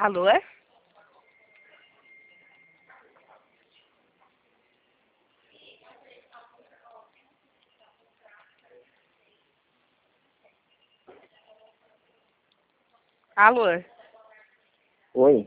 Alô? Alô? Oi,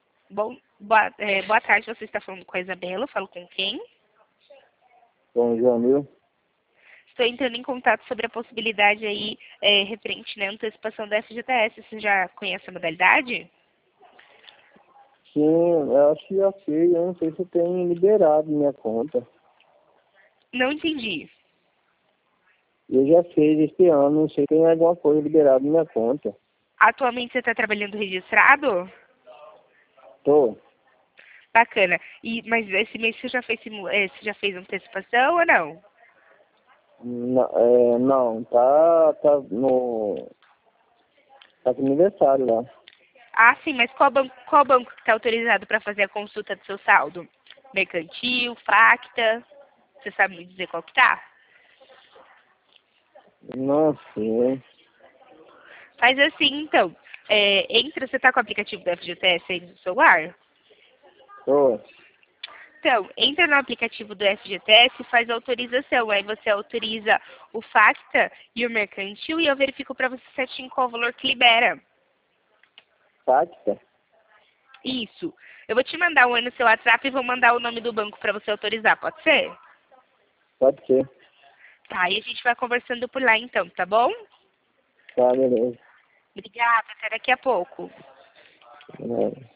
Boa tarde, você está falando com a Isabela, eu falo com quem? São Jamil. Estou entrando em contato sobre a possibilidade aí, referente à antecipação da FGTS. Você já conhece a modalidade? Sim, eu acho que já fiz, eu não sei se tem liberado minha conta. Não entendi. Eu já fiz esse ano, não sei se tem alguma coisa liberada na minha conta. Atualmente você está trabalhando registrado? Tô. Bacana. Mas esse mês você já você já fez antecipação ou não? Não, tá com aniversário lá. Ah, sim, mas qual banco que está autorizado para fazer a consulta do seu saldo? Mercantil, Facta? Você sabe me dizer qual que tá? Não sei. Faz assim, então. Você tá com o aplicativo do FGTS aí no celular? Tô. Então, entra no aplicativo do FGTS e faz a autorização. Aí você autoriza o Facta e o Mercantil e eu verifico para você certinho qual o valor que libera. Tática? Isso. Eu vou te mandar um aí no seu WhatsApp e vou mandar o nome do banco para você autorizar, pode ser? Pode ser. Tá, e a gente vai conversando por lá então, tá bom? Tá, beleza. Obrigada, até daqui a pouco. É.